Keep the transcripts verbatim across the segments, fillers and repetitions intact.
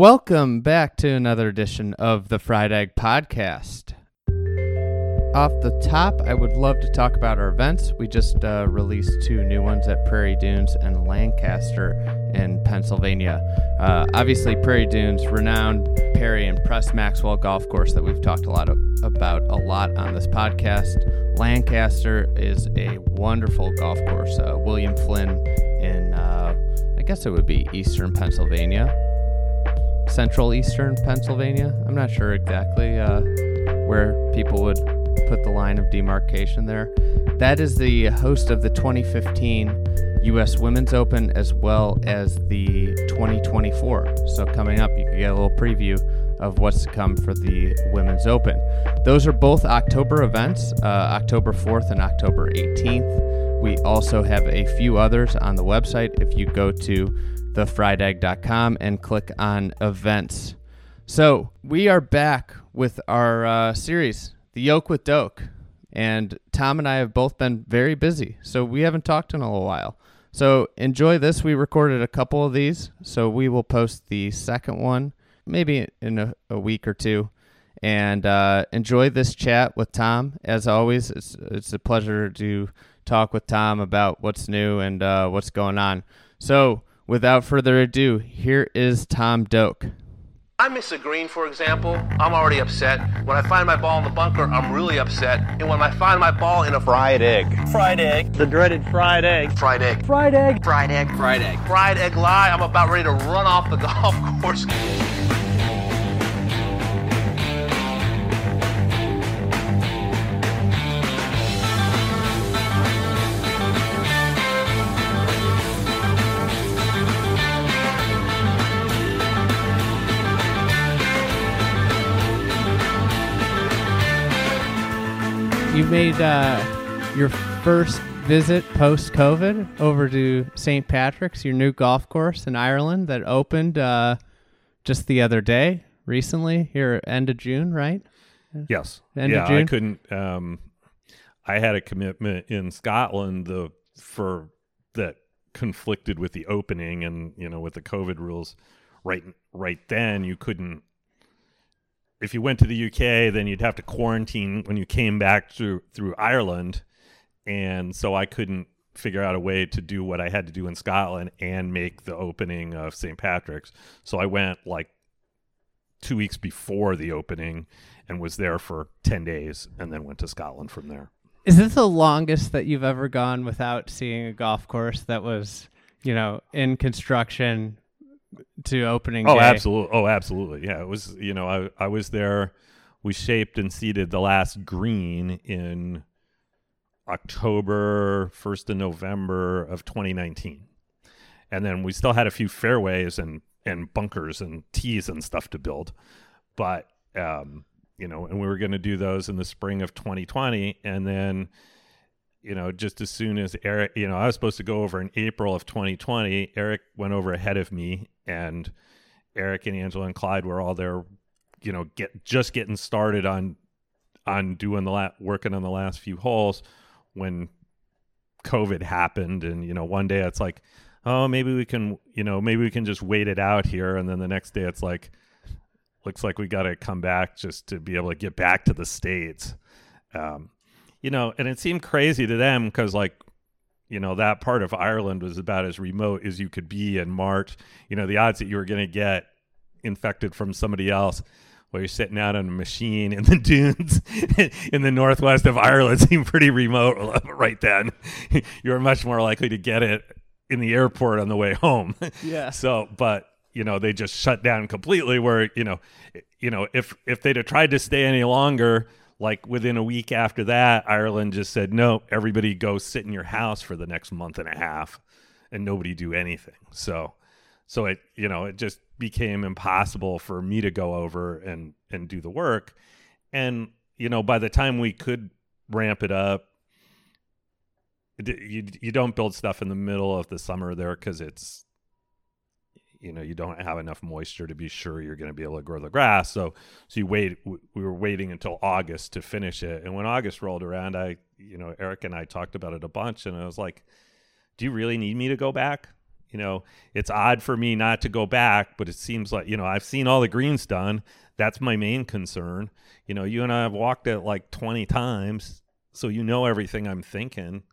Welcome back to another edition of the Fried Egg Podcast. Off the top, I would love to talk about our events. We just uh, released two new ones at Prairie Dunes and Lancaster in Pennsylvania. Uh, obviously, Prairie Dunes, renowned Perry and Press Maxwell golf course that we've talked a lot of, about a lot on this podcast. Lancaster is a wonderful golf course. Uh, William Flynn in, uh, I guess it would be Eastern Pennsylvania. Central Eastern Pennsylvania. I'm not sure exactly uh, where people would put the line of demarcation there. That is the host of the twenty fifteen U S Women's Open as well as the twenty twenty-four. So coming up, you can get a little preview of what's to come for the Women's Open. Those are both October events, uh, October fourth and October eighteenth. We also have a few others on the website if you go to the fried egg dot com and click on events. So we are back with our uh, series, The Yoke with Doak, and Tom and I have both been very busy, so we haven't talked in a little while. So enjoy this. We recorded a couple of these, so we will post the second one maybe in a, a week or two. And uh, enjoy this chat with Tom. As always, it's it's a pleasure to talk with Tom about what's new and uh, what's going on. So without further ado, here is Tom Doak. I miss a green, for example, I'm already upset. When I find my ball in the bunker, I'm really upset. And when I find my ball in a fried egg. Fried egg. The dreaded fried egg. Fried egg. Fried egg. Fried egg. Fried egg. Fried egg lie, I'm about ready to run off the golf course. You made uh, your first visit post-COVID over to Saint Patrick's, your new golf course in Ireland that opened uh, just the other day, recently, here at end of June, right? Yes. End yeah, of June? I couldn't. Um, I had a commitment in Scotland the for that conflicted with the opening, and you know, with the COVID rules, right right then you couldn't. If you went to the U K, then you'd have to quarantine when you came back through through Ireland, and so I couldn't figure out a way to do what I had to do in Scotland and make the opening of Saint Patrick's. So I went like two weeks before the opening and was there for ten days, and then went to Scotland from there. Is this the longest that you've ever gone without seeing a golf course that was, you know, in construction to opening oh day? absolutely oh absolutely yeah, it was, you know, I, I was there. We shaped and seeded the last green in October first and November of twenty nineteen, and then we still had a few fairways and and bunkers and tees and stuff to build, but um you know, and we were going to do those in the spring of twenty twenty, and then you know, just as soon as Eric, you know, I was supposed to go over in April of twenty twenty. Eric went over ahead of me, and Eric and Angela and Clyde were all there, you know, get just getting started on on doing the la- working on the last few holes when COVID happened. And you know, one day it's like, oh, maybe we can, you know, maybe we can just wait it out here, and then the next day it's like, looks like we got to come back just to be able to get back to the States. Um, You know, and it seemed crazy to them because, like, you know, that part of Ireland was about as remote as you could be in March. You know, the odds that you were going to get infected from somebody else while you're sitting out on a machine in the dunes in the northwest of Ireland seemed pretty remote right then. You were much more likely to get it in the airport on the way home. Yeah. So, but, you know, they just shut down completely where, you know, you know, if, if they'd have tried to stay any longer, like within a week after that, Ireland just said, no, everybody go sit in your house for the next month and a half and nobody do anything. So, so it, you know, it just became impossible for me to go over and, and do the work. And, you know, by the time we could ramp it up, you, you don't build stuff in the middle of the summer there because it's, you know, you don't have enough moisture to be sure you're going to be able to grow the grass. So, so you wait, we were waiting until August to finish it. And when August rolled around, I, you know, Eric and I talked about it a bunch, and I was like, do you really need me to go back? You know, it's odd for me not to go back, but it seems like, you know, I've seen all the greens done. That's my main concern. You know, you and I have walked it like twenty times, so you know everything I'm thinking.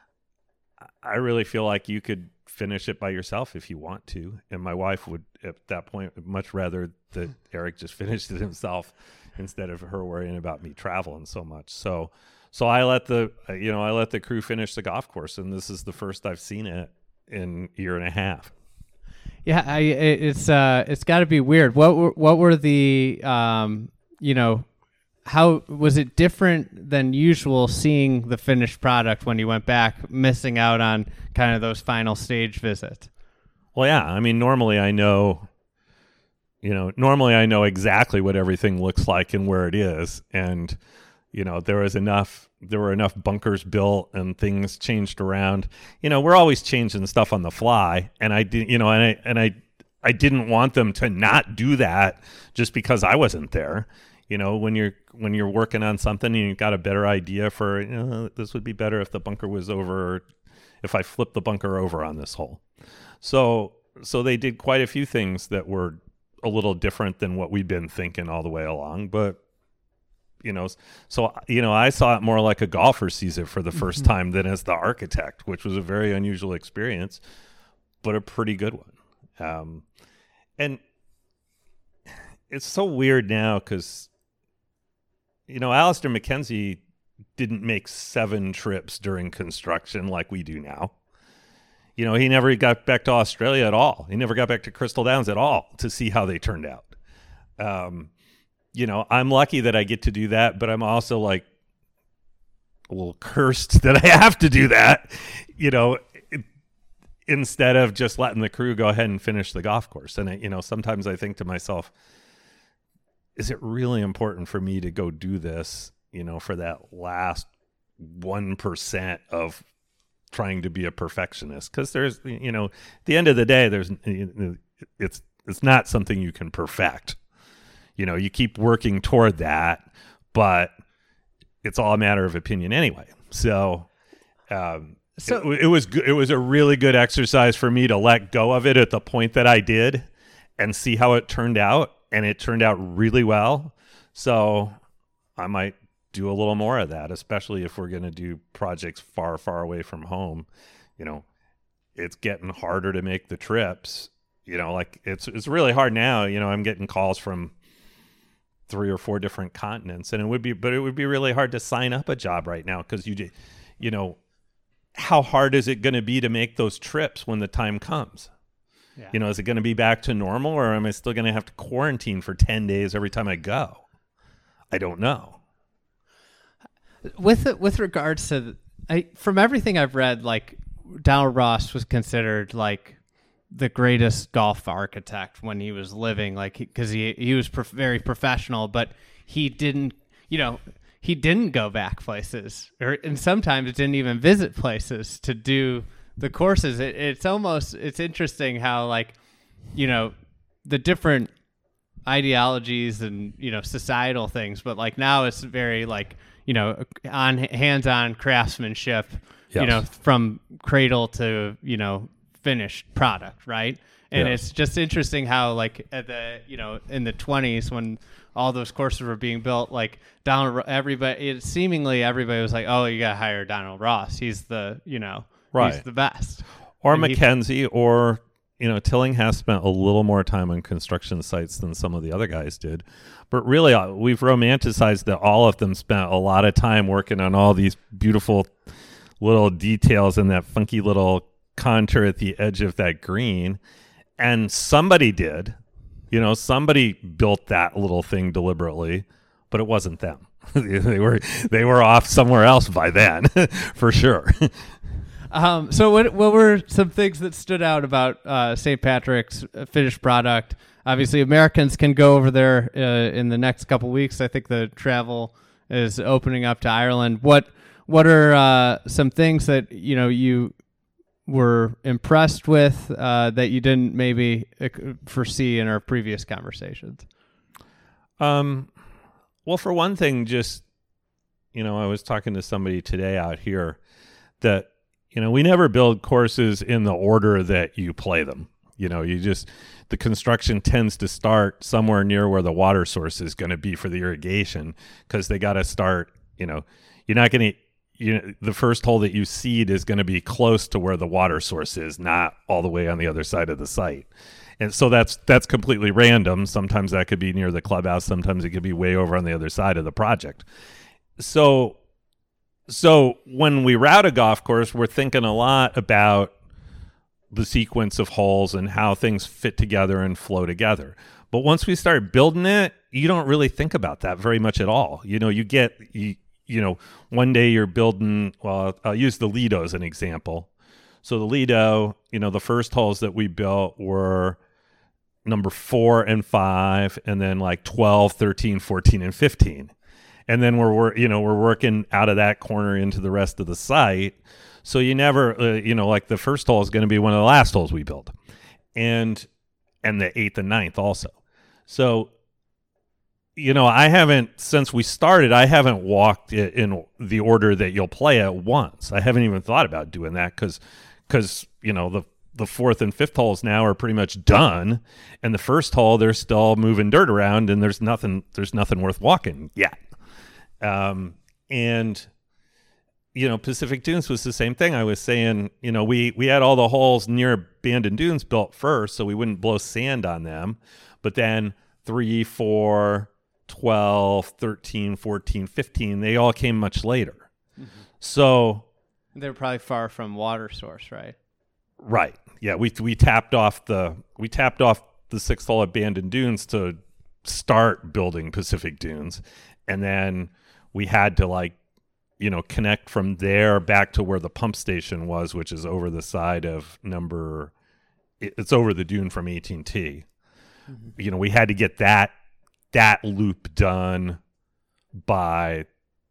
I really feel like you could finish it by yourself if you want to. And my wife would, at that point, much rather that Eric just finished it himself instead of her worrying about me traveling so much. So, so I let the, you know, I let the crew finish the golf course, and this is the first I've seen it in a year and a half. Yeah, I, it's uh, it's got to be weird. What were what were the um, you know, how was it different than usual seeing the finished product when you went back, missing out on kind of those final stage visits? Well, yeah, I mean, normally I know, you know, normally I know exactly what everything looks like and where it is, and you know, there was enough, there were enough bunkers built and things changed around. You know, we're always changing stuff on the fly, and I did, you know, and I and I I didn't want them to not do that just because I wasn't there. You know, when you're when you're working on something and you've got a better idea for, you know, this would be better if the bunker was over, or if I flipped the bunker over on this hole. So so they did quite a few things that were a little different than what we'd been thinking all the way along, but you know, so, you know, I saw it more like a golfer sees it for the first mm-hmm. time than as the architect, which was a very unusual experience, but a pretty good one. Um, and it's so weird now because, you know, Alistair McKenzie didn't make seven trips during construction like we do now. You know, he never got back to Australia at all. He never got back to Crystal Downs at all to see how they turned out. Um, You know, I'm lucky that I get to do that, but I'm also like a little cursed that I have to do that, you know, it, instead of just letting the crew go ahead and finish the golf course. And, I, you know, sometimes I think to myself, is it really important for me to go do this, you know, for that last one percent of trying to be a perfectionist? Because there's, you know, at the end of the day, there's, it's, it's not something you can perfect. You know, you keep working toward that, but it's all a matter of opinion anyway. So, um, so it, it was good. It was a really good exercise for me to let go of it at the point that I did and see how it turned out. And it turned out really well. So I might do a little more of that, especially if we're going to do projects far, far away from home. You know, it's getting harder to make the trips. You know, like it's it's really hard now. You know, I'm getting calls from three or four different continents, and it would be, but it would be really hard to sign up a job right now because you, you know, how hard is it going to be to make those trips when the time comes? Yeah. You know, is it going to be back to normal, or am I still going to have to quarantine for ten days every time I go? I don't know. With with regards to, I, from everything I've read, like Donald Ross was considered like the greatest golf architect when he was living, like, because he, he was prof- very professional, but he didn't, you know, he didn't go back places, or and sometimes didn't even visit places to do the courses. It, it's almost, it's interesting how, like, you know, the different ideologies and, you know, societal things, but like now it's very like, you know, on hands-on craftsmanship, yes. you know, from cradle to, you know, finished product, right? And yeah. it's just interesting how, like, at the, you know, in the twenties when all those courses were being built, like Donald, everybody, it, seemingly everybody was like, oh, you got to hire Donald Ross. He's the, you know, right. he's the best. Or and McKenzie, he, or, you know, Tillinghast spent a little more time on construction sites than some of the other guys did. But really, uh, we've romanticized that all of them spent a lot of time working on all these beautiful little details and that funky little contour at the edge of that green. And somebody did, you know, somebody built that little thing deliberately, but it wasn't them. they were they were off somewhere else by then, for sure. um, so what what were some things that stood out about uh, Saint Patrick's finished product? Obviously, Americans can go over there uh, in the next couple weeks. I think the travel is opening up to Ireland. What what are uh, some things that, you know, you were impressed with uh, that you didn't maybe foresee in our previous conversations? Um, well, for one thing, just, you know, I was talking to somebody today out here that, you know, we never build courses in the order that you play them. You know, you just, the construction tends to start somewhere near where the water source is going to be for the irrigation, because they got to start, you know, you're not going to, you know, the first hole that you seed is going to be close to where the water source is, not all the way on the other side of the site. And so that's that's completely random. Sometimes that could be near the clubhouse. Sometimes it could be way over on the other side of the project. So, so when we route a golf course, we're thinking a lot about the sequence of holes and how things fit together and flow together. But once we start building it, you don't really think about that very much at all. You know, you get, you, you know, one day you're building, well, I'll use the Lido as an example. So the Lido, you know, the first holes that we built were number four and five, and then like twelve, thirteen, fourteen, and fifteen. And then we're, you know, we're working out of that corner into the rest of the site. So you never, uh, you know, like the first hole is going to be one of the last holes we build, and and the eighth and ninth also. So, you know, I haven't, since we started, I haven't walked it in the order that you'll play it once. I haven't even thought about doing that because, because you know, the the fourth and fifth holes now are pretty much done, and the first hole they're still moving dirt around, and there's nothing there's nothing worth walking yet. Um, and you know, Pacific Dunes was the same thing. I was saying, you know, we, we had all the holes near Bandon Dunes built first, so we wouldn't blow sand on them. But then three, four, twelve, thirteen, fourteen, fifteen, they all came much later. Mm-hmm. So they're probably far from water source, right? Right. Yeah, we we tapped off the we tapped off the sixth hole at Bandon Dunes to start building Pacific Dunes, and then we had to like, you know, connect from there back to where the pump station was, which is over the side of number, it's over the dune from A T and T. Mm-hmm. You know, we had to get that, that loop done by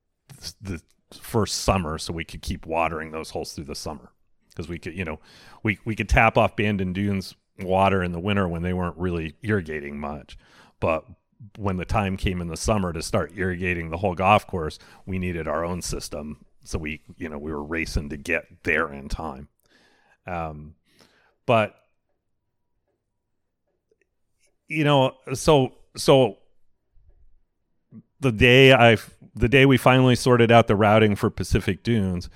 the first summer so we could keep watering those holes through the summer. Because we could, you know, we, we could tap off Bandon Dunes water in the winter when they weren't really irrigating much. But when the time came in the summer to start irrigating the whole golf course, we needed our own system. So we, you know, we were racing to get there in time. Um, but, you know, so, so the day I, the day we finally sorted out the routing for Pacific Dunes,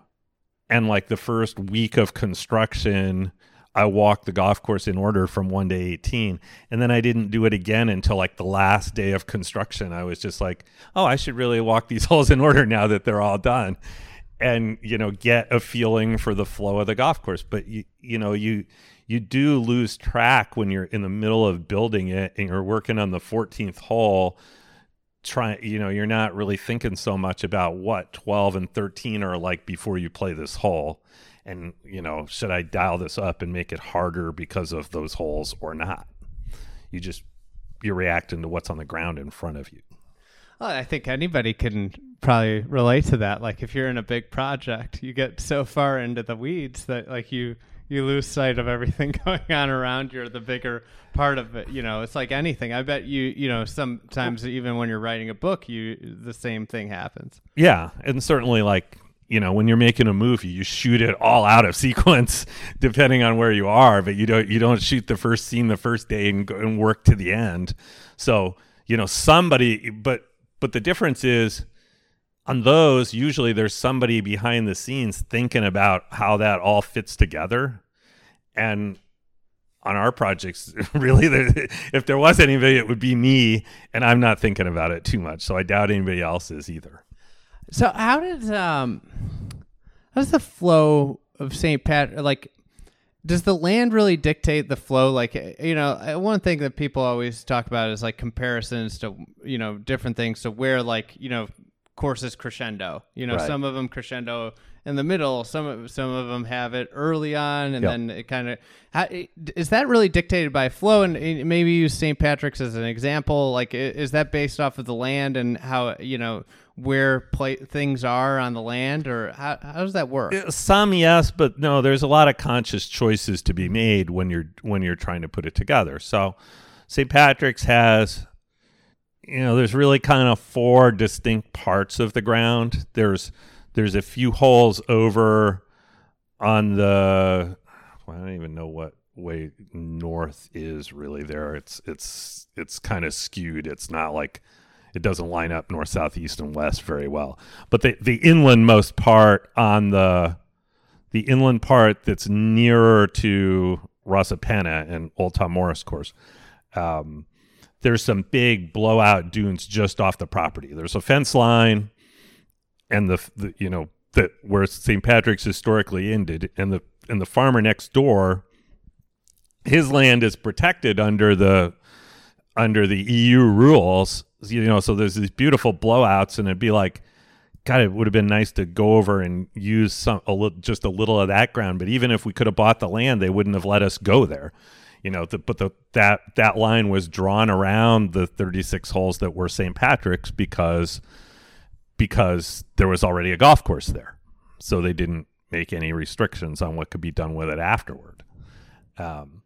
and like the first week of construction, I walked the golf course in order from one to eighteen, and then I didn't do it again until like the last day of construction. I was just like, oh, I should really walk these holes in order now that they're all done, and, you know, get a feeling for the flow of the golf course. But you, you know, you, you do lose track when you're in the middle of building it and you're working on the fourteenth hole. Try, you know, you're not really thinking so much about what twelve and thirteen are like before you play this hole. And, you know, should I dial this up and make it harder because of those holes or not? You just, you're reacting to what's on the ground in front of you. Well, I think anybody can probably relate to that. Like if you're in a big project, you get so far into the weeds that like you, you lose sight of everything going on around you, or the bigger part of it. You know, it's like anything. I bet you, you know, sometimes even when you're writing a book, you, the same thing happens. Yeah. And certainly like, you know, when you're making a movie, you shoot it all out of sequence, depending on where you are. But you don't you don't shoot the first scene the first day and go and work to the end. So, you know, somebody. But but the difference is, on those, usually there's somebody behind the scenes thinking about how that all fits together. And on our projects, really, there, if there was anybody, it would be me, and I'm not thinking about it too much. So I doubt anybody else is either. So how did um, how does the flow of Saint Pat like? Does the land really dictate the flow? Like, you know, one thing that people always talk about is like comparisons to, you know, different things. So where like, you know, courses crescendo. You know, right. Some of them crescendo in the middle. Some of some of them have it early on, and yep. then it kind of is that really dictated by flow? And maybe use Saint Patrick's as an example. Like, is that based off of the land and how, you know, where play, things are on the land, or how, how does that work? Some yes, but no. There's a lot of conscious choices to be made when you're when you're trying to put it together. So, Saint Patrick's has, you know, there's really kind of four distinct parts of the ground. There's there's a few holes over on the, well, I don't even know what way north is really there. It's it's it's kind of skewed. It's not like, it doesn't line up north, south, east, and west very well. But the the inlandmost part on the the inland part that's nearer to Rosapenna and Old Tom Morris course, um, there's some big blowout dunes just off the property. There's a fence line, and the, the you know that where Saint Patrick's historically ended, and the and the farmer next door, his land is protected under the under the E U rules, you know. So there's these beautiful blowouts, and it'd be like, God, it would have been nice to go over and use some a little, just a little of that ground. But even if we could have bought the land, they wouldn't have let us go there, you know. The, but the that that line was drawn around the thirty-six holes that were Saint Patrick's because because there was already a golf course there, so they didn't make any restrictions on what could be done with it afterward. Um,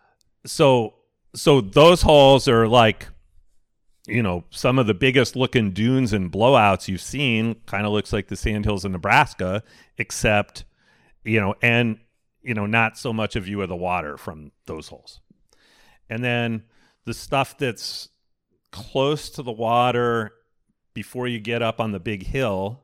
so so those holes are like, you know, some of the biggest looking dunes and blowouts you've seen. Kind of looks like the Sandhills in Nebraska, except, you know, and, you know, not so much a view of the water from those holes. And then the stuff that's close to the water before you get up on the big hill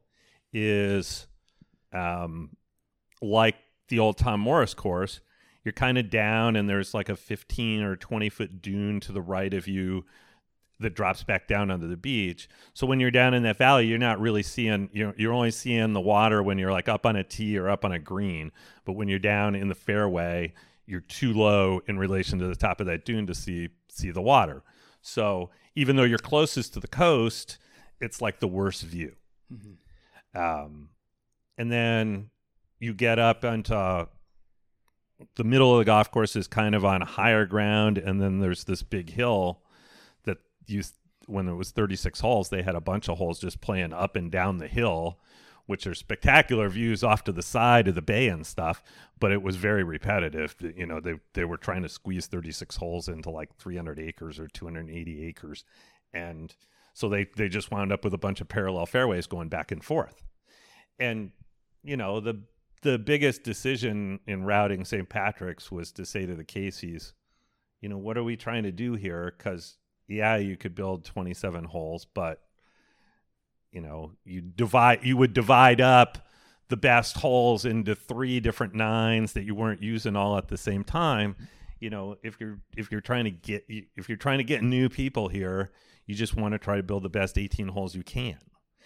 is um, like the Old Tom Morris course. You're kind of down, and there's like a fifteen or twenty foot dune to the right of you that drops back down onto the beach. So when you're down in that valley, you're not really seeing, you're, you're only seeing the water when you're like up on a tee or up on a green. But when you're down in the fairway, you're too low in relation to the top of that dune to see see the water. So even though you're closest to the coast, it's like the worst view. Mm-hmm. Um, and then you get up onto the middle of the golf course is kind of on higher ground, and then there's this big hill that you, when it was thirty-six holes, they had a bunch of holes just playing up and down the hill, which are spectacular views off to the side of the bay and stuff, but it was very repetitive. You know, they they were trying to squeeze thirty-six holes into like three hundred acres or two hundred eighty acres, and so they they just wound up with a bunch of parallel fairways going back and forth. And you know, the the biggest decision in routing Saint Patrick's was to say to the Caseys, you know, what are we trying to do here? Because yeah, you could build twenty-seven holes, but you know, you divide, you would divide up the best holes into three different nines that you weren't using all at the same time. You know, if you're if you're trying to get if you're trying to get new people here, you just want to try to build the best eighteen holes you can.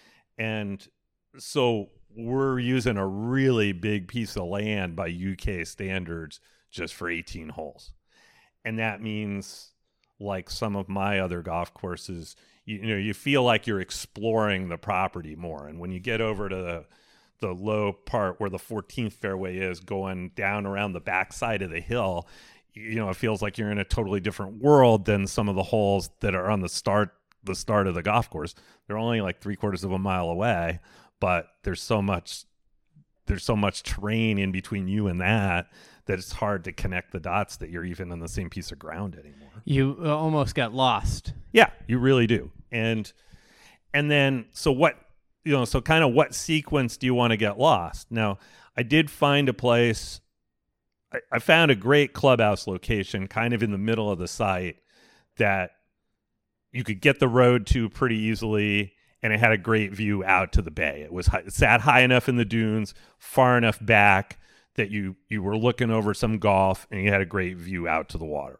And so we're using a really big piece of land by U K standards just for eighteen holes. And that means, like some of my other golf courses, you, you know, you feel like you're exploring the property more. And when you get over to the, the low part where the fourteenth fairway is, going down around the backside of the hill, you know, it feels like you're in a totally different world than some of the holes that are on the start the start of the golf course. They're only like three quarters of a mile away, but there's so much there's so much terrain in between you and that that it's hard to connect the dots that you're even on the same piece of ground anymore. You uh, almost got lost. Yeah, you really do. And and then so what, you know, so kind of what sequence do you want to get lost? Now, I did find a place. I, I found a great clubhouse location kind of in the middle of the site that you could get the road to pretty easily, and it had a great view out to the bay. It was high, it sat high enough in the dunes, far enough back that you you were looking over some golf, and you had a great view out to the water.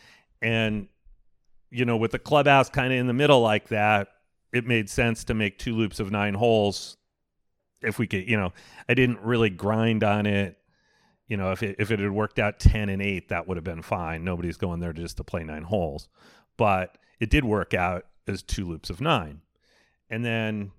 And you know, with the clubhouse kind of in the middle like that, it made sense to make two loops of nine holes. If we could, you know, I didn't really grind on it. You know, if it if it had worked out ten and eight, that would have been fine. Nobody's going there just to play nine holes, but it did work out as two loops of nine. And then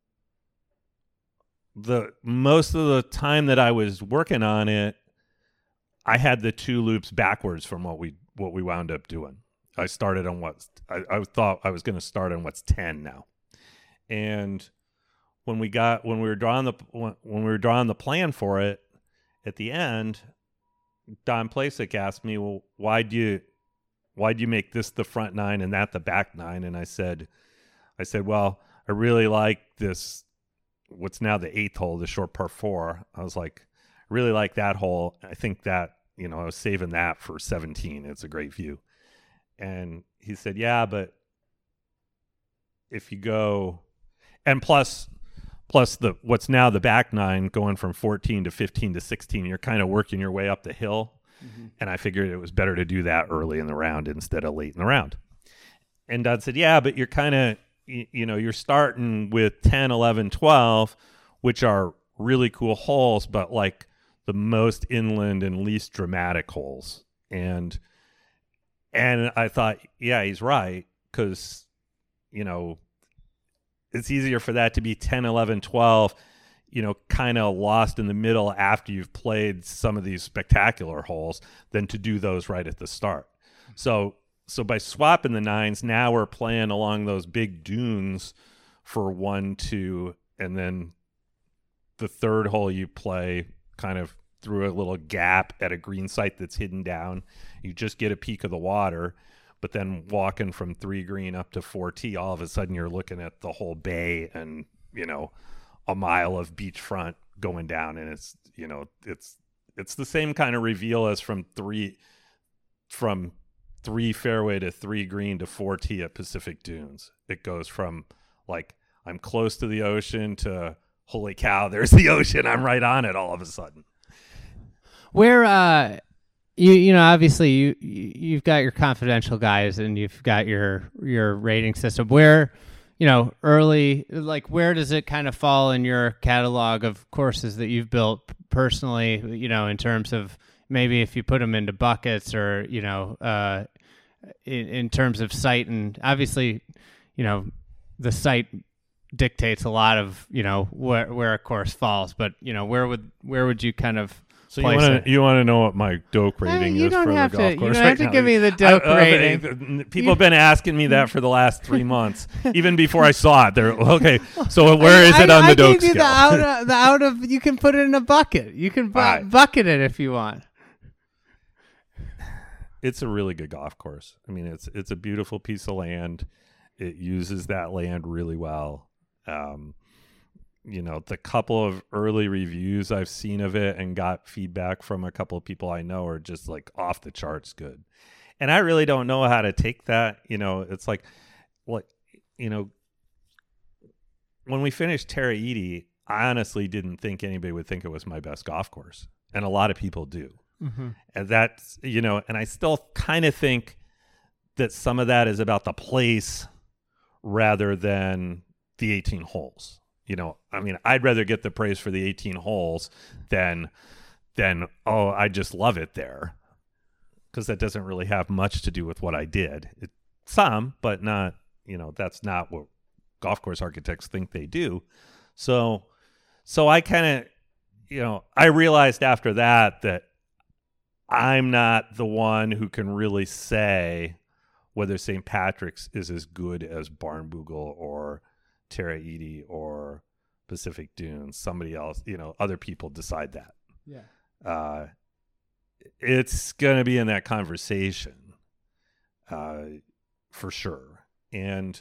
the most of the time that I was working on it, I had the two loops backwards from what we what we wound up doing. I started on what I, I thought I was going to start on what's ten now. And when we got when we were drawing the when, when we were drawing the plan for it at the end, Don Plasek asked me, "Well, why do you why do you make this the front nine and that the back nine?" And I said, I said, "Well, I really like this, what's now the eighth hole, the short par four." I was like, really like that hole. I think that, you know, I was saving that for seventeen. It's a great view. And he said, yeah, but if you go, and plus, plus the what's now the back nine going from fourteen to fifteen to sixteen, you're kind of working your way up the hill. Mm-hmm. And I figured it was better to do that early in the round instead of late in the round. And Dodd said, yeah, but you're kind of, you, you know, you're starting with ten, eleven, twelve, which are really cool holes, but like the most inland and least dramatic holes. And, and I thought, yeah, he's right. Cause you know, it's easier for that to be ten, eleven, twelve, you know, kind of lost in the middle after you've played some of these spectacular holes than to do those right at the start. So, so by swapping the nines, now we're playing along those big dunes for one, two, and then the third hole you play kind of through a little gap at a green site that's hidden down. You just get a peek of the water, but then walking from three green up to four T, all of a sudden you're looking at the whole bay and, you know, a mile of beachfront going down, and it's, you know, it's it's the same kind of reveal as from three from three fairway to three green to four T at Pacific Dunes. It goes from like I'm close to the ocean to holy cow, there's the ocean, I'm right on it all of a sudden. Where uh you you know, obviously you you've got your confidential guys and you've got your your rating system. Where, you know, early, like where does it kind of fall in your catalog of courses that you've built personally, you know, in terms of maybe if you put them into buckets or, you know, uh, in, in terms of site, and obviously, you know, the site dictates a lot of, you know, where, where a course falls, but, you know, where would, where would you kind of So you want to you want to know what my doke rating you is don't for have the golf to, course? You don't right have to now. give me the doke I, uh, rating. People you, have been asking me that for the last three months, even before I saw it. They're okay. So where is I, it on I, the I doke gave you scale? the out of, the out of. You can put it in a bucket. You can bu- right. bucket it if you want. It's a really good golf course. I mean, it's it's a beautiful piece of land. It uses that land really well. Um, you know, the couple of early reviews I've seen of it and got feedback from a couple of people I know are just like off the charts good. And I really don't know how to take that. You know, it's like, what, you know, when we finished Tara Iti, I honestly didn't think anybody would think it was my best golf course. And a lot of people do. Mm-hmm. And that's, you know, and I still kind of think that some of that is about the place rather than the eighteen holes. You know, I mean, I'd rather get the praise for the eighteen holes than, than oh, I just love it there. Because that doesn't really have much to do with what I did. It, some, but not, you know, that's not what golf course architects think they do. So, so I kind of, you know, I realized after that that I'm not the one who can really say whether Saint Patrick's is as good as Barnbougle or Tara Iti or Pacific Dunes. Somebody else, you know, other people decide that. Yeah. Uh, it's going to be in that conversation uh, for sure. And,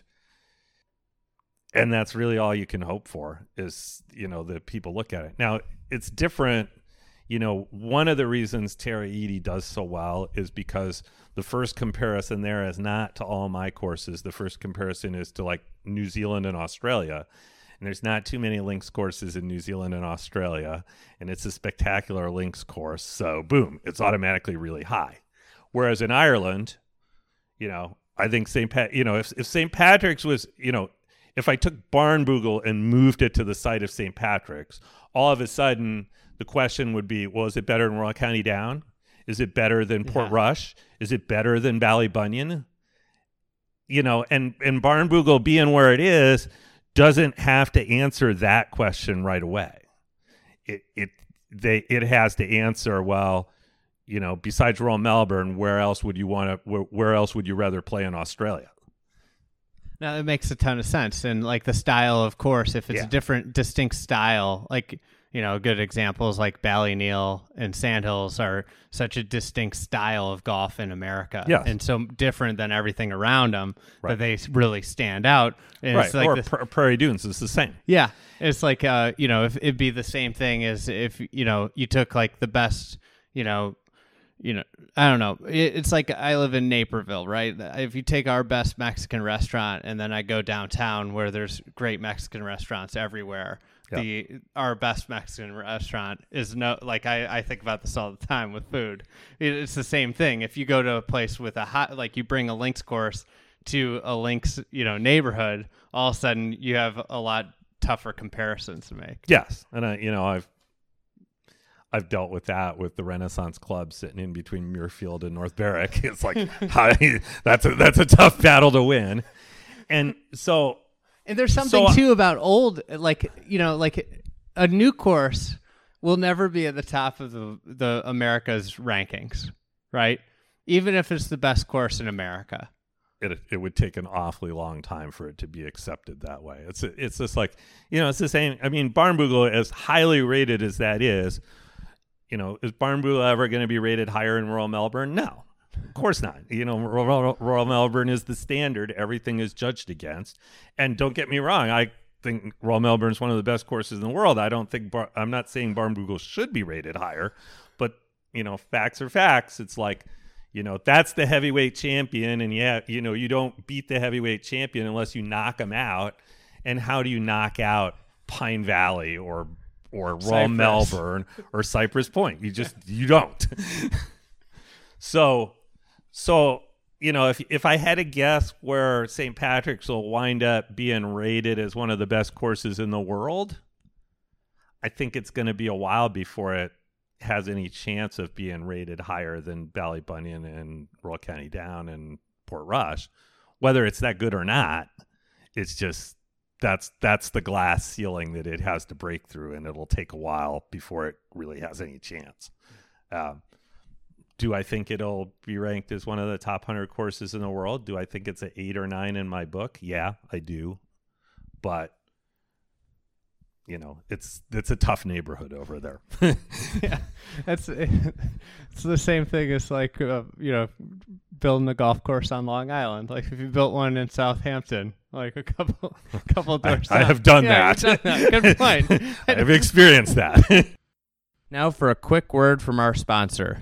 and that's really all you can hope for is, you know, that people look at it. Now, it's different. You know, one of the reasons Tara Iti does so well is because the first comparison there is not to all my courses. The first comparison is to like New Zealand and Australia. And there's not too many links courses in New Zealand and Australia. And it's a spectacular links course. So boom, it's automatically really high. Whereas in Ireland, you know, I think Saint Pat, you know, if, if Saint Patrick's was, you know, if I took Barnbougle and moved it to the site of Saint Patrick's, all of a sudden the question would be, well, is it better than Royal County Down? Is it better than Port yeah. Rush? Is it better than Ballybunion? You know, and, and Barnbougle being where it is doesn't have to answer that question right away. It it they it has to answer, well, you know, besides Royal Melbourne, where else would you want to where, where else would you rather play in Australia? Now that makes a ton of sense. And like the style of course, if it's yeah. a different distinct style, like you know, good examples like Ballyneal and Sandhills are such a distinct style of golf in America, yes. and so different than everything around them right. that they really stand out. And right, it's like or this, pra- Prairie Dunes is the same. Yeah, it's like uh, you know, if it'd be the same thing as if you know you took like the best, you know. You know, I don't know. It, it's like I live in Naperville, right? If you take our best Mexican restaurant and then I go downtown where there's great Mexican restaurants everywhere, yep. the our best Mexican restaurant is no like I, I think about this all the time with food. It, it's the same thing. If you go to a place with a hot, like you bring a links course to a links, you know, neighborhood, all of a sudden you have a lot tougher comparisons to make. Yes, and I, you know, I've. I've dealt with that with the Renaissance Club sitting in between Muirfield and North Berwick. It's like how, that's a that's a tough battle to win, and so and there's something so, too about old, like you know, like a new course will never be at the top of the the America's rankings, right? Even if it's the best course in America, it it would take an awfully long time for it to be accepted that way. It's it's just like you know, it's the same. I mean, Barnbougle, as highly rated as that is. You know, is Barnbougle ever going to be rated higher in Royal Melbourne? No, of course not. You know, Royal, Royal Melbourne is the standard. Everything is judged against. And don't get me wrong. I think Royal Melbourne is one of the best courses in the world. I don't think, Bar- I'm not saying Barnbougle should be rated higher, but, you know, facts are facts. It's like, you know, that's the heavyweight champion. And yeah, you know, you don't beat the heavyweight champion unless you knock him out. And how do you knock out Pine Valley or or Royal Cypress. Melbourne or Cypress Point? You just, you don't. so, so, you know, if if I had to guess where Saint Patrick's will wind up being rated as one of the best courses in the world, I think it's going to be a while before it has any chance of being rated higher than Ballybunion and Royal County Down and Portrush. Whether it's that good or not, it's just, That's that's the glass ceiling that it has to break through, and it'll take a while before it really has any chance. Um, do I think it'll be ranked as one of the top one hundred courses in the world? Do I think it's an eight or nine in my book? Yeah, I do. But, you know, it's it's a tough neighborhood over there. Yeah, that's it's the same thing as like uh, you know, building a golf course on Long Island. Like if you built one in Southampton, like a couple couple doors I, I down. have done yeah, that. Done that. Good point. I have experienced that. Now for a quick word from our sponsor.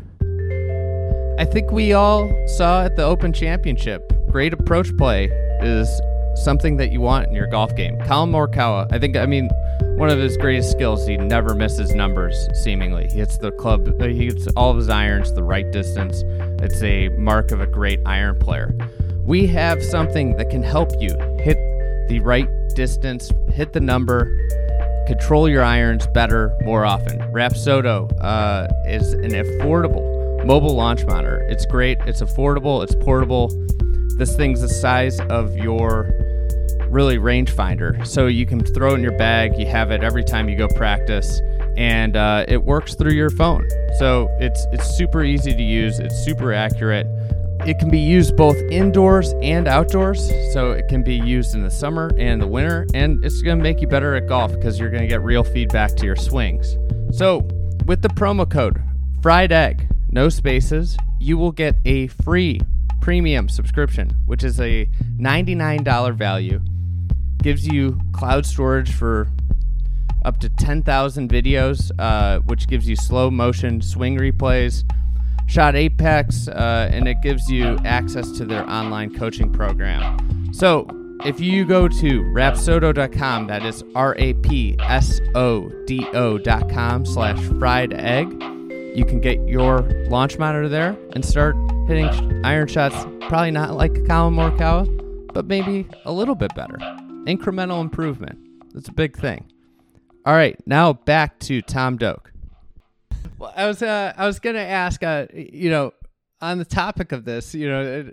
I think we all saw at the Open Championship, great approach play is something that you want in your golf game. Colin Morikawa, I think, I mean, one of his greatest skills, he never misses numbers, seemingly. He hits the club, he hits all of his irons the right distance. It's a mark of a great iron player. We have something that can help you hit the right distance, hit the number, control your irons better, more often. Rapsodo uh, is an affordable mobile launch monitor. It's great, it's affordable, it's portable. This thing's the size of your really rangefinder, so you can throw it in your bag. You have it every time you go practice, and uh, it works through your phone. So it's it's super easy to use. It's super accurate. It can be used both indoors and outdoors, so it can be used in the summer and the winter, and it's going to make you better at golf because you're going to get real feedback to your swings. So with the promo code Fried Egg, no spaces, you will get a free premium subscription, which is a ninety-nine dollars value. Gives you cloud storage for up to ten thousand videos, uh, which gives you slow motion swing replays, Shot Apex, uh, and it gives you access to their online coaching program. So if you go to rapsodo dot com, that is R A P S O D O dot com slash fried egg, you can get your launch monitor there and start hitting iron shots, probably not like Colin Morikawa, but maybe a little bit better. Incremental improvement. That's a big thing. All right, now back to Tom Doak. Well, I was uh, I was gonna ask, uh, you know, on the topic of this, you know,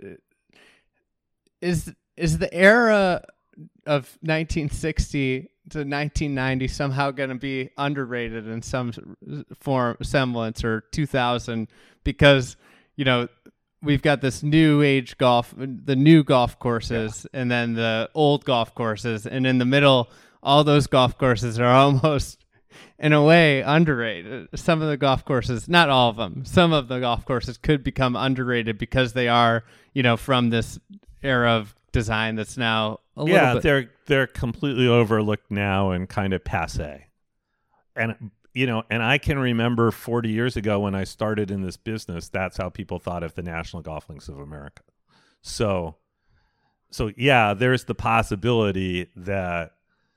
is is the era of nineteen sixty to nineteen ninety somehow going to be underrated in some form, semblance, or two thousand, because, you know, we've got this new age golf, the new golf courses, yeah, and then the old golf courses, and in the middle, all those golf courses are almost in a way, underrated. Some of the golf courses, not all of them, some of the golf courses could become underrated because they are, you know, from this era of design that's now a little yeah, bit... they're they're completely overlooked now and kind of passé. And you know, and I can remember forty years ago when I started in this business, that's how people thought of the National Golf Links of America. So, so yeah, there's the possibility that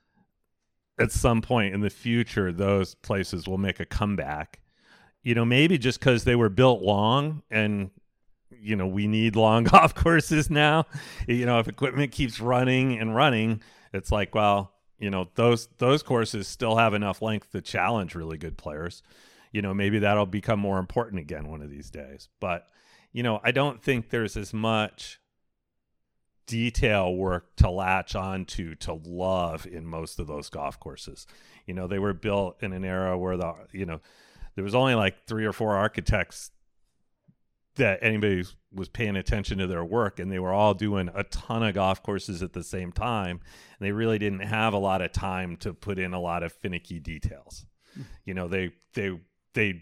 at some point in the future, those places will make a comeback. You know, maybe just because they were built long and, you know, we need long golf courses now. You know, if equipment keeps running and running, it's like, well, you know, those those courses still have enough length to challenge really good players. You know, maybe that'll become more important again one of these days. But, you know, I don't think there's as much detail work to latch onto to love in most of those golf courses. You know, they were built in an era where the, you know, there was only like three or four architects that anybody was paying attention to their work, and they were all doing a ton of golf courses at the same time, and they really didn't have a lot of time to put in a lot of finicky details. You know, they they they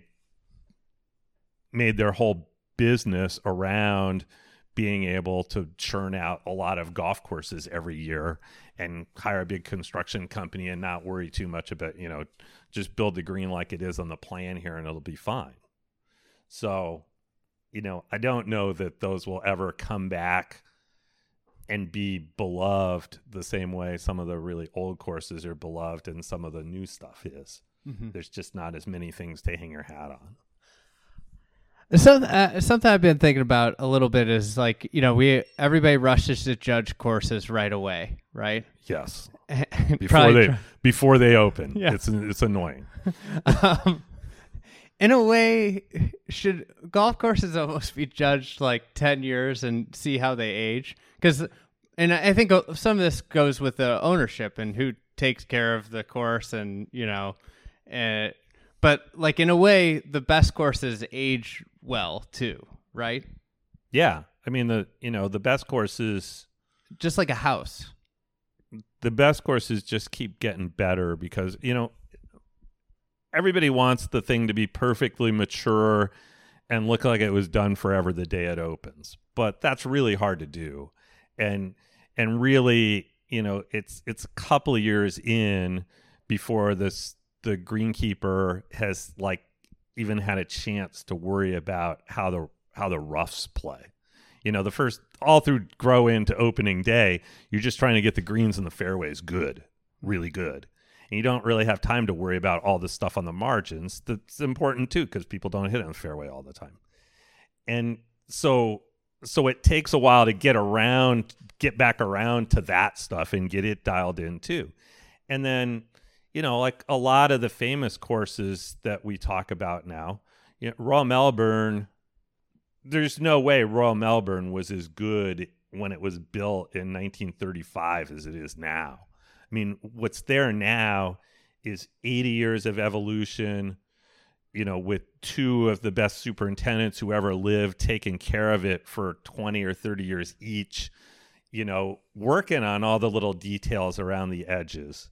made their whole business around being able to churn out a lot of golf courses every year and hire a big construction company and not worry too much about, you know, just build the green like it is on the plan here and it'll be fine. So, you know, I don't know that those will ever come back and be beloved the same way some of the really old courses are beloved and some of the new stuff is. Mm-hmm. There's just not as many things to hang your hat on. So, uh, something I've been thinking about a little bit is like, you know, we everybody rushes to judge courses right away, right? Yes. Before they try- before they open. Yeah. It's it's annoying. um, in a way, should golf courses almost be judged like ten years and see how they age? Because, and I think some of this goes with the ownership and who takes care of the course and, you know, uh, but like in a way, the best courses age well too, right? Yeah. I mean, the, you know, the best courses, just like a house, the best courses just keep getting better because, you know, everybody wants the thing to be perfectly mature and look like it was done forever the day it opens, but that's really hard to do. And, and really, you know, it's, it's a couple of years in before this, the greenkeeper has like even had a chance to worry about how the, how the roughs play. You know, the first, all through grow into opening day, you're just trying to get the greens and the fairways good, really good. And you don't really have time to worry about all this stuff on the margins. That's important too, because people don't hit it on the fairway all the time. And so, so it takes a while to get around, get back around to that stuff and get it dialed in too. And then, you know, like a lot of the famous courses that we talk about now, you know, Royal Melbourne, there's no way Royal Melbourne was as good when it was built in nineteen thirty-five as it is now. I mean, what's there now is eighty years of evolution, you know, with two of the best superintendents who ever lived taking care of it for twenty or thirty years each, you know, working on all the little details around the edges.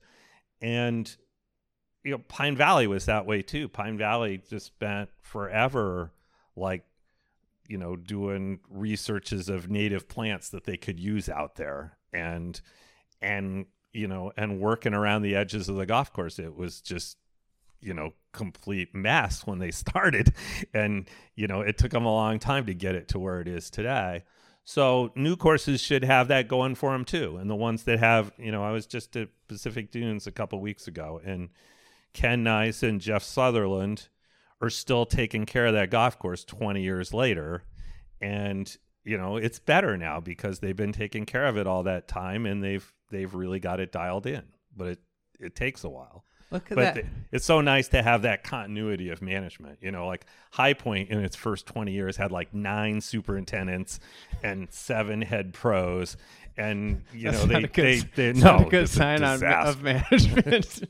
And, you know, Pine Valley was that way too. Pine Valley just spent forever, like, you know, doing researches of native plants that they could use out there and, and, you know, and working around the edges of the golf course. It was just, you know, complete mess when they started. And, you know, it took them a long time to get it to where it is today. So new courses should have that going for them too. And the ones that have, you know, I was just at Pacific Dunes a couple weeks ago, and Ken Nice and Jeff Sutherland are still taking care of that golf course twenty years later. And, you know, it's better now because they've been taking care of it all that time and they've, they've really got it dialed in, but it, it takes a while. Look at but that. Th- it's so nice to have that continuity of management. You know, like High Point in its first twenty years had like nine superintendents and seven head pros. And, you That's know, they, not a good, they, they, that's no, not a good it's a sign on, disaster. of management.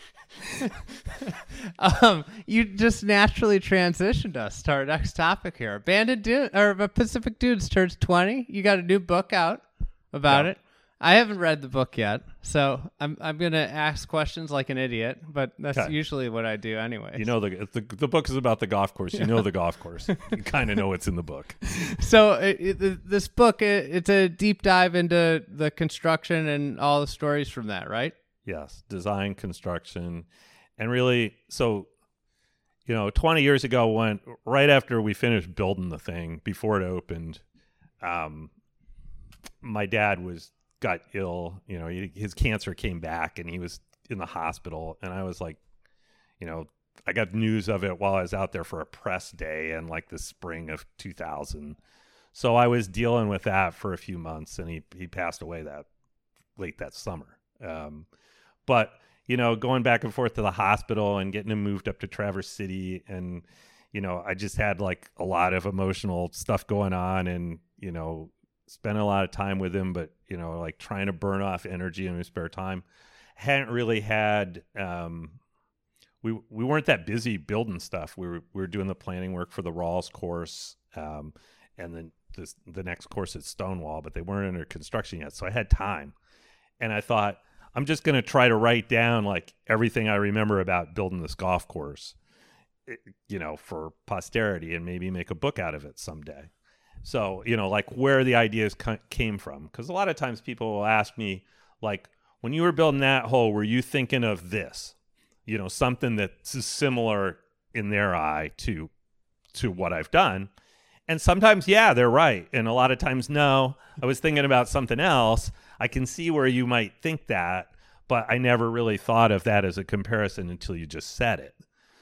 um, you just naturally transitioned us to our next topic here. Abandoned Dune, or Pacific Dunes turns twenty. You got a new book out about Yeah. it. I haven't read the book yet, so I'm I'm gonna ask questions like an idiot, but that's Okay. usually what I do anyway. You know, the, the the book is about the golf course. You know the golf course. You kind of know what's in the book. So it, it, this book, it, it's a deep dive into the construction and all the stories from that, right? Yes, design, construction, and really, so, you know, twenty years ago, when right after we finished building the thing, before it opened, um, my dad was got ill. You know, he, his cancer came back, and he was in the hospital. And I was like, you know, I got news of it while I was out there for a press day in like the spring of two thousand. So I was dealing with that for a few months, and he he passed away that late that summer. Um, but you know, going back and forth to the hospital and getting him moved up to Traverse City, and you know, I just had like a lot of emotional stuff going on, and you know, spent a lot of time with him, but you know, like trying to burn off energy in his spare time. Hadn't really had. Um, we we weren't that busy building stuff. We were we were doing the planning work for the Rawls course, um, and then this, the next course at Stonewall, but they weren't under construction yet. So I had time, and I thought, I'm just going to try to write down like everything I remember about building this golf course, you know, for posterity, and maybe make a book out of it someday. So, you know, like where the ideas came from. Because a lot of times people will ask me, like, when you were building that hole, were you thinking of this? You know, something that's similar in their eye to to what I've done. And sometimes, yeah, they're right. And a lot of times, no, I was thinking about something else. I can see where you might think that, but I never really thought of that as a comparison until you just said it.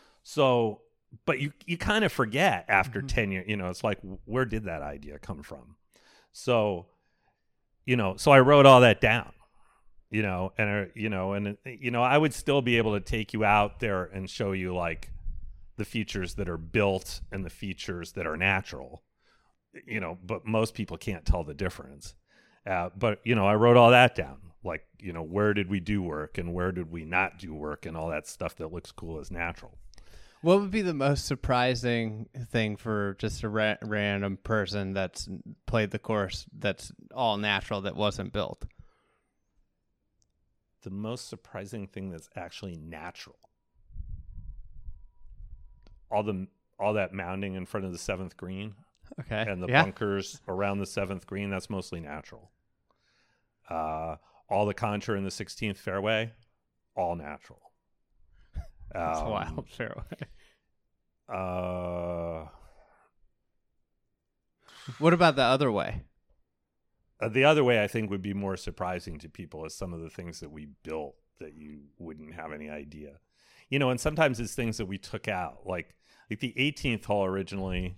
So, but you, you kind of forget after mm-hmm. ten years, you know, it's like, where did that idea come from? So, you know, so I wrote all that down, you know, and, uh, you know, and, you know, I would still be able to take you out there and show you like the features that are built and the features that are natural, you know, but most people can't tell the difference. Uh, but, you know, I wrote all that down, like, you know, where did we do work and where did we not do work and all that stuff that looks cool as natural. What would be the most surprising thing for just a ra- random person that's played the course that's all natural that wasn't built? The most surprising thing that's actually natural. All the all that mounding in front of the seventh green. Okay. And the yeah. bunkers around the seventh green, that's mostly natural. Uh, all the contour in the sixteenth fairway, all natural. That's um, a wild fairway. Uh, what about the other way? Uh, the other way, I think, would be more surprising to people is some of the things that we built that you wouldn't have any idea. You know, and sometimes it's things that we took out. Like, like the eighteenth hole originally,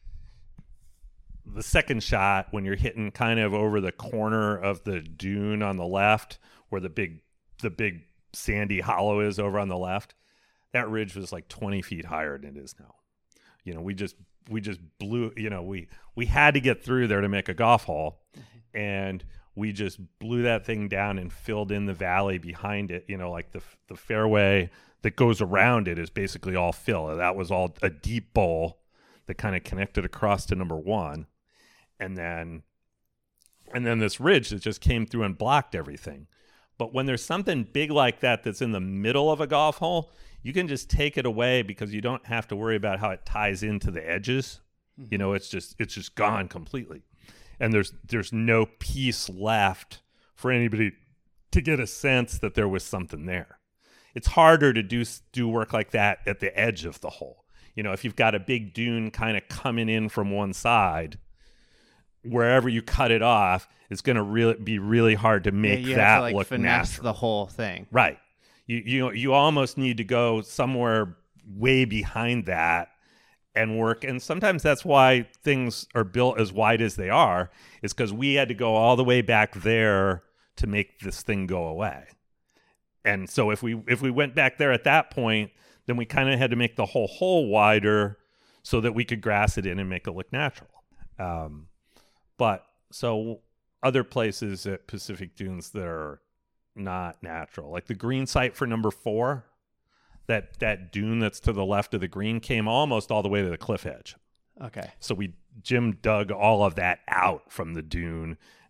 the second shot, when you're hitting kind of over the corner of the dune on the left, where the big the big sandy hollow is over on the left, that ridge was like twenty feet higher than it is now. You know, we just we just blew, you know, we we had to get through there to make a golf hole, mm-hmm. and we just blew that thing down and filled in the valley behind it. You know, like the the fairway that goes around it is basically all fill. That was all a deep bowl that kind of connected across to number one, and then and then this ridge that just came through and blocked everything. But when there's something big like that that's in the middle of a golf hole, you can just take it away because you don't have to worry about how it ties into the edges. Mm-hmm. You know, it's just it's just gone completely. And there's there's no piece left for anybody to get a sense that there was something there. It's harder to do do work like that at the edge of the hole. You know, if you've got a big dune kind of coming in from one side, wherever you cut it off, it's going to really be really hard to make yeah, you that have to, like, look finesse natural. The whole thing, right? You you you almost need to go somewhere way behind that and work. And sometimes that's why things are built as wide as they are, is because we had to go all the way back there to make this thing go away. And so if we if we went back there at that point, then we kind of had to make the whole hole wider so that we could grass it in and make it look natural. Um, but so other places at Pacific Dunes that are not natural, like the green site for number four, that that dune that's to the left of the green came almost all the way to the cliff edge. Okay. So we Jim dug all of that out from the dune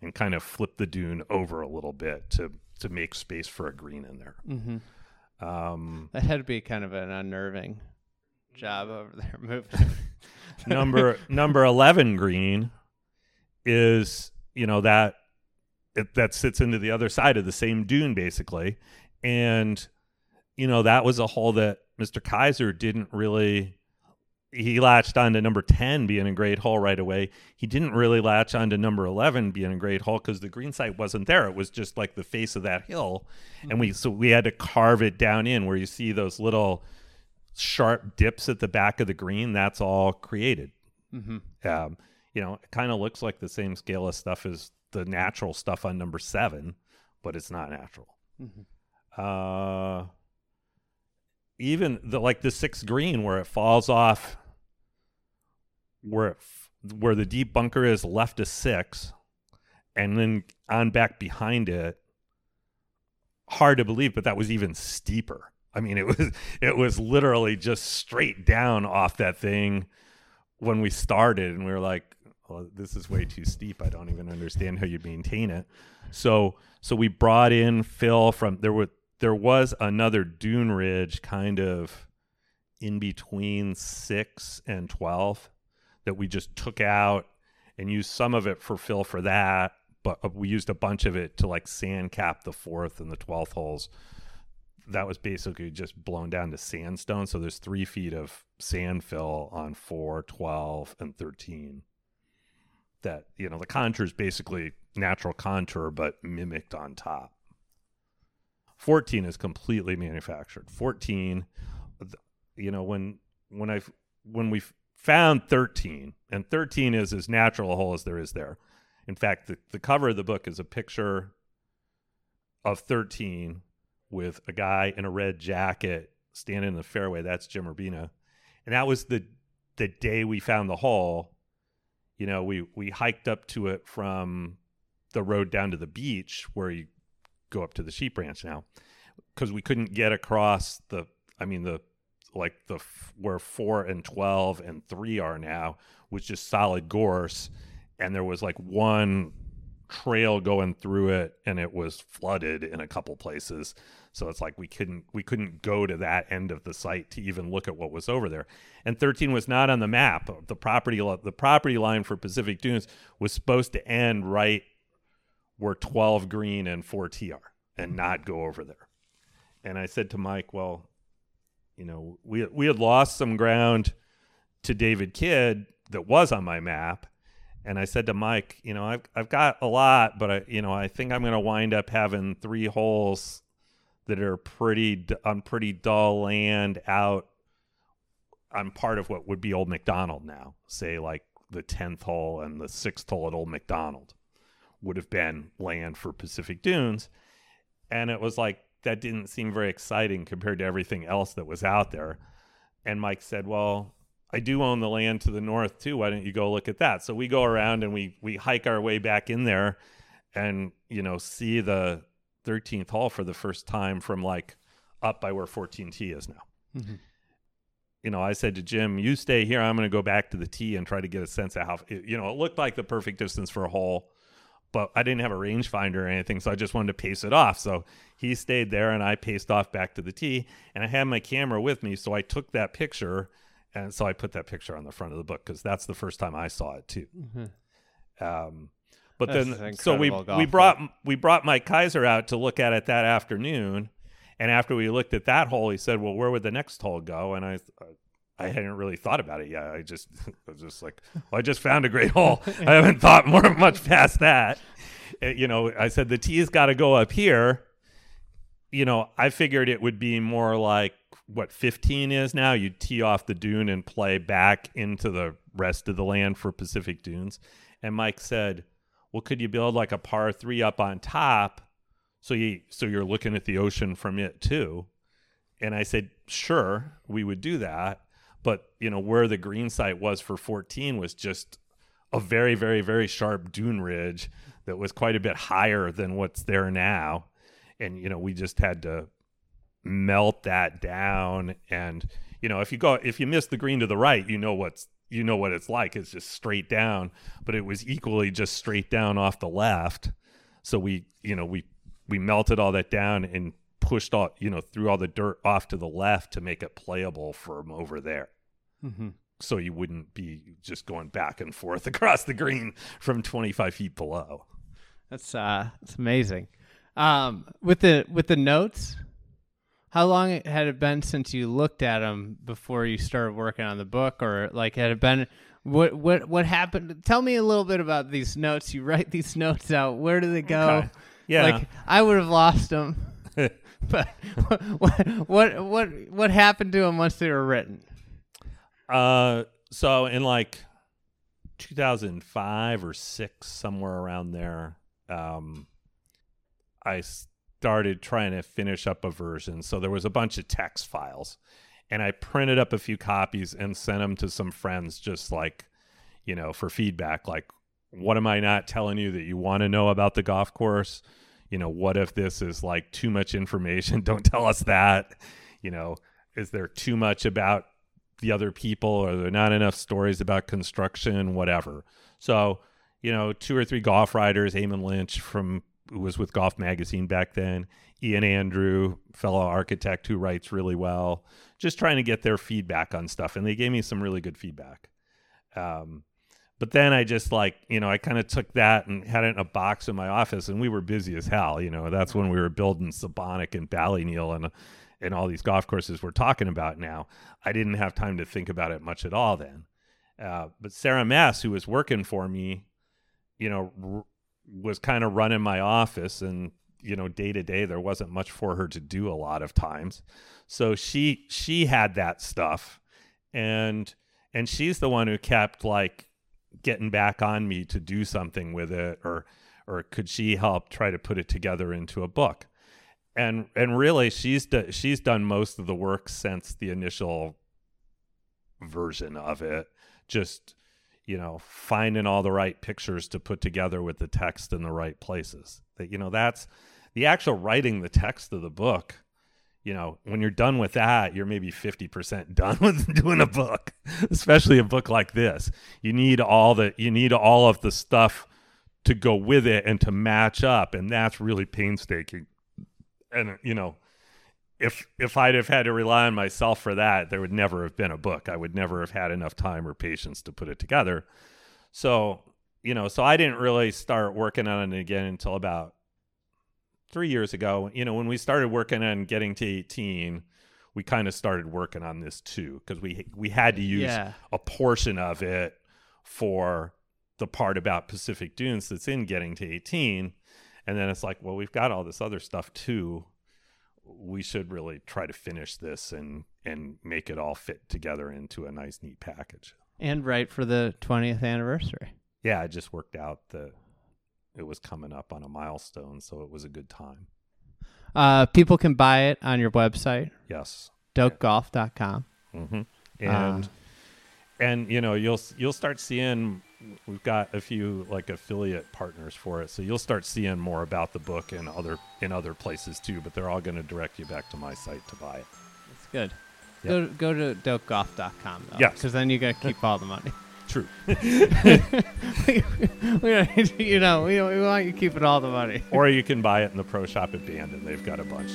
and kind of flip the dune over a little bit to to make space for a green in there. Mm-hmm. Um, that had to be kind of an unnerving job over there moving. number number eleven green is, you know, that it, that sits into the other side of the same dune basically, and you know that was a hole that Mister Kaiser didn't really. He latched onto number ten being a great hole right away. He didn't really latch onto number eleven being a great hole because the green site wasn't there. It was just like the face of that hill, mm-hmm. and we so we had to carve it down in where you see those little sharp dips at the back of the green. That's all created. Mm-hmm. Um, you know, it kind of looks like the same scale of stuff as the natural stuff on number seven, but it's not natural. Mm-hmm. Uh, even the like the sixth green where it falls off. Where it, where the deep bunker is left to six, and then on back behind it, hard to believe, but that was even steeper. I mean, it was it was literally just straight down off that thing when we started, and we were like, well, this is way too steep. I don't even understand how you maintain it. So so we brought in Phil from there. Were there was another dune ridge kind of in between six and twelve. That we just took out and used some of it for Phil for that, but we used a bunch of it to like sand cap the fourth and the twelfth holes. That was basically just blown down to sandstone. So there's three feet of sand fill on four, twelve, and thirteen. That, you know, the contour is basically natural contour, but mimicked on top. fourteen is completely manufactured. fourteen, you know, when when I when we found thirteen, and thirteen is as natural a hole as there is there. In fact, the, the cover of the book is a picture of thirteen with a guy in a red jacket standing in the fairway. That's Jim Urbina. And that was the the day we found the hole. You know, we, we hiked up to it from the road down to the beach where you go up to the sheep ranch now, because we couldn't get across the, I mean, the, like the where four and twelve and three are now was just solid gorse, and there was like one trail going through it, and it was flooded in a couple places. So it's like we couldn't we couldn't go to that end of the site to even look at what was over there. And thirteen was not on the map. The property the property line for Pacific Dunes was supposed to end right where twelve green and four T are, and not go over there. And I said to Mike, well, you know, we we had lost some ground to David Kidd that was on my map, and I said to Mike, you know, I've I've got a lot, but I you know I think I'm going to wind up having three holes that are pretty on pretty dull land out on part of what would be Old McDonald now. Say like the tenth hole and the sixth hole at Old McDonald would have been land for Pacific Dunes, and it was like, that didn't seem very exciting compared to everything else that was out there. And Mike said, well, I do own the land to the north too. Why don't you go look at that? So we go around and we we hike our way back in there and, you know, see the thirteenth hole for the first time from like up by where fourteen T is now. Mm-hmm. You know, I said to Jim, you stay here. I'm going to go back to the tee and try to get a sense of how, you know, it looked like the perfect distance for a hole, but I didn't have a rangefinder or anything, so I just wanted to pace it off. So he stayed there, and I paced off back to the tee, and I had my camera with me, so I took that picture, and so I put that picture on the front of the book because that's the first time I saw it too. Mm-hmm. Um, but that's then, so we we brought hole. we brought Mike Kaiser out to look at it that afternoon, and after we looked at that hole, he said, "Well, where would the next hole go?" And I. I hadn't really thought about it yet. I just I was just like, well, I just found a great hole. I haven't thought more much past that. It, you know, I said the tee's got to go up here. You know, I figured it would be more like what fifteen is now. You tee off the dune and play back into the rest of the land for Pacific Dunes. And Mike said, well, could you build like a par three up on top so you so you're looking at the ocean from it too? And I said, sure, we would do that. But, you know, where the green site was for fourteen was just a very, very, very sharp dune ridge that was quite a bit higher than what's there now. And, you know, we just had to melt that down. And, you know, if you go, if you miss the green to the right, you know what's you know what it's like. It's just straight down, but it was equally just straight down off the left. So we, you know, we, we melted all that down and pushed all, you know, threw all the dirt off to the left to make it playable from over there. Mm-hmm. So you wouldn't be just going back and forth across the green from twenty-five feet below. That's, uh, that's amazing. Um, with the, with the notes, how long had it been since you looked at them before you started working on the book, or like had it been, what, what, what happened? Tell me a little bit about these notes. You write these notes out. Where do they go? Okay. Yeah. Like I would have lost them, but what, what, what, what happened to them once they were written? Uh, so in like two thousand five or six, somewhere around there, um, I started trying to finish up a version. So there was a bunch of text files, and I printed up a few copies and sent them to some friends, just like, you know, for feedback. Like, what am I not telling you that you want to know about the golf course? You know, what if this is like too much information? Don't tell us that. You know, is there too much about the other people? Are there not enough stories about construction? Whatever. So, you know, two or three golf writers, Eamon Lynch from who was with Golf Magazine back then, Ian Andrew, fellow architect who writes really well, just trying to get their feedback on stuff. And they gave me some really good feedback. Um, but then I just like, you know, I kind of took that and had it in a box in my office, and we were busy as hell. You know, that's when we were building Sabonic and Ballyneal and and all these golf courses we're talking about now. I didn't have time to think about it much at all then. Uh, but Sarah Mess, who was working for me, you know, r- was kind of running my office, and, you know, day to day, there wasn't much for her to do a lot of times. So she, she had that stuff, and, and she's the one who kept like getting back on me to do something with it, or, or could she help try to put it together into a book? And, and really she's, do, she's done most of the work since the initial version of it, just, you know, finding all the right pictures to put together with the text in the right places. That, you know, that's the actual writing the text of the book. You know, when you're done with that, you're maybe fifty percent done with doing a book, especially a book like this. You need all the, you need all of the stuff to go with it and to match up. And that's really painstaking. And, you know, if, if I'd have had to rely on myself for that, there would never have been a book. I would never have had enough time or patience to put it together. So, you know, so I didn't really start working on it again until about three years ago. You know, when we started working on getting to eighteen, we kind of started working on this too, because we, we had to use Yeah. a portion of it for the part about Pacific Dunes that's in getting to eighteen. And then it's like, well, we've got all this other stuff too. We should really try to finish this and, and make it all fit together into a nice, neat package. And right for the twentieth anniversary. Yeah, it just worked out that it was coming up on a milestone, so it was a good time. Uh, people can buy it on your website, Yes. doak golf dot com. Mm-hmm. And Uh, and you know, you'll you'll start seeing, we've got a few like affiliate partners for it, so you'll start seeing more about the book in other in other places too. But they're all going to direct you back to my site to buy it. That's good. Yep. Go go to doak golf dot com though. Yes. Because then you got to keep all the money. True. we, we don't, you know, we, we want you keeping all the money. Or you can buy it in the pro shop at Bandon. They've got a bunch.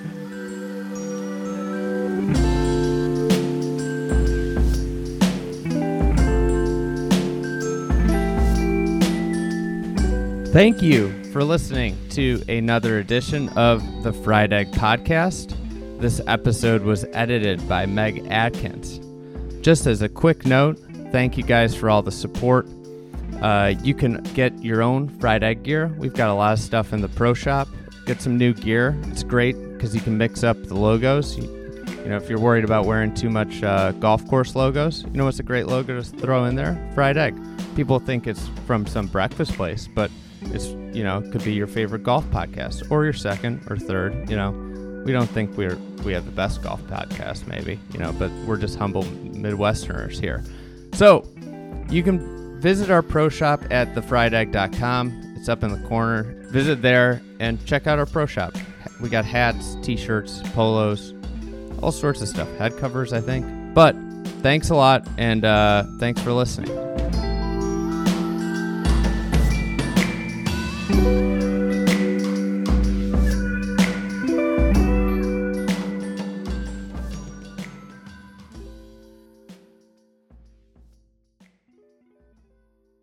Thank you for listening to another edition of the Fried Egg Podcast. This episode was edited by Meg Atkins. Just as a quick note, thank you guys for all the support. Uh, you can get your own Fried Egg gear. We've got a lot of stuff in the pro shop. Get some new gear. It's great because you can mix up the logos. You, you know, if you're worried about wearing too much uh, golf course logos, you know what's a great logo to throw in there? Fried Egg. People think it's from some breakfast place, but it's, you know, could be your favorite golf podcast or your second or third. You know, we don't think we're we have the best golf podcast, maybe, you know, but we're just humble Midwesterners here. So you can visit our pro shop at the fried egg dot com. It's up in the corner. Visit there and check out our pro shop. We got hats, t-shirts, polos, all sorts of stuff. Head covers, I think. But thanks a lot, and uh, thanks for listening.